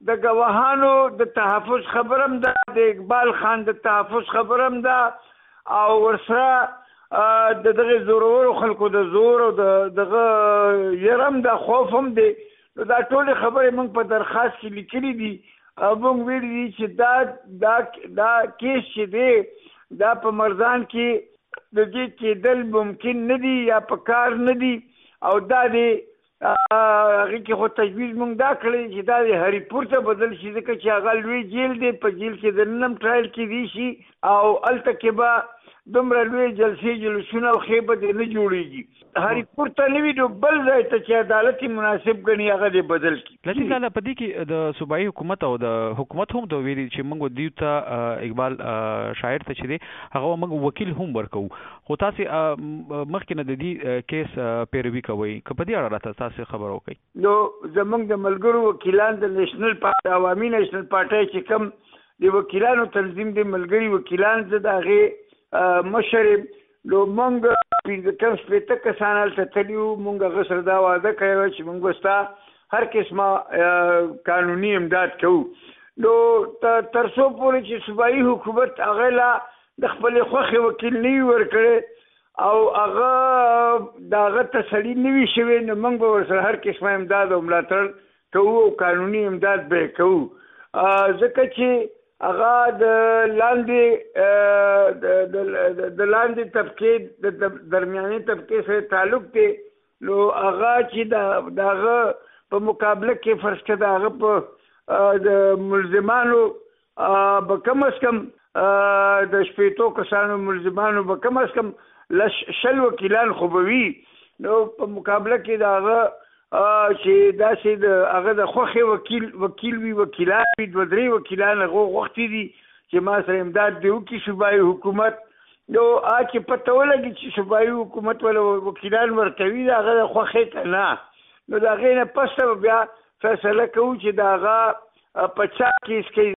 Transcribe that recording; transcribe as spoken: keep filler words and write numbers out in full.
د ګواهانو د تحفظ خبرم ده، د اقبال خان د تحفظ خبرم ده، او ورسره د دغه زورورو خلکو د زور او د دغه يرم د خوف هم دی. نو دا ټولې خبرې موږ په درخواست کې لیکلي دي او موږ ویلي دي چې دا دا دا کیس چې دی دا په مرزان کې د دې کېدل ممکن نه دي یا په کار نه دي، او دا دی هغې کې خو تجویز موږ دا کړی چې دا د هریپور ته بدل شي، ځکه چې هغه لوی جیل دی، په جیل کې د نن هم ټرایل کېدی شي او هلته کې به دومره لوی جلسې جلوسونه او ښې به دې نه جوړېږي. هریپور ته نه وي نو بل ځای ته چې عدالت یې مناسب ګڼي هغه دې بدل کړي. لطیف لاله، په دې کې د صوبایي حکومت او د حکومت هم دا ویلي چې موږ دوی ته اقبال شاعر ته چې دی هغه موږ وکیل هم ورکوو، خو تاسې مخکې نه د دې کیس پیروي کوئ، که په دې اړه راته تاسې خبره وکړئ. نو زموږ د ملګرو وکیلان د نیشنل پارټي عوامي نیشنل پارټي چې کوم د وکیلانو تنظیم د ملګري وکیلان زه د هغې مشر یم، نو موږ پنځه کم شپېته کسان هلته تللي وو. موږ هغه سره دا وعده کړې وه چې موږ به ستا هر قسمه قانوني امداد کوو. نو تر څو پورې چې صوبایي حکومت هغه لا د خپلې خوښې وکیل نه وي ورکړی او هغه د هغه تسلي نه وي شوې، نو موږ به ورسره هر قسمه امداد او ملاتړ کوو او قانوني امداد به یې کوو، ځکه چې هغه د لاندې د لاندې طبقې د درمیاني طبقې سره تعلق دی. نو هغه چې د هغه په مقابله کې فرض کړه د هغه په د ملزمانو به کم از کم د شپېتو کسانو ملزمانو به کم از کم لس شل وکیلان خو به وي، نو په مقابله کې د هغه چې داسې د هغه د خوښې وکیل وکیل وي، وکیلان وي، دوه درې وکیلان هغه غوښتي دي چې ما سره امداد دې وکړي صوبایي حکومت. نو هغه چې پته ولګي چې صوبایي حکومت ولا وکیلان ورکوي د هغه د خوښې که نه، نو د هغې نه پس به بیا فیصله کوو چې د هغه په چا کیس کوي.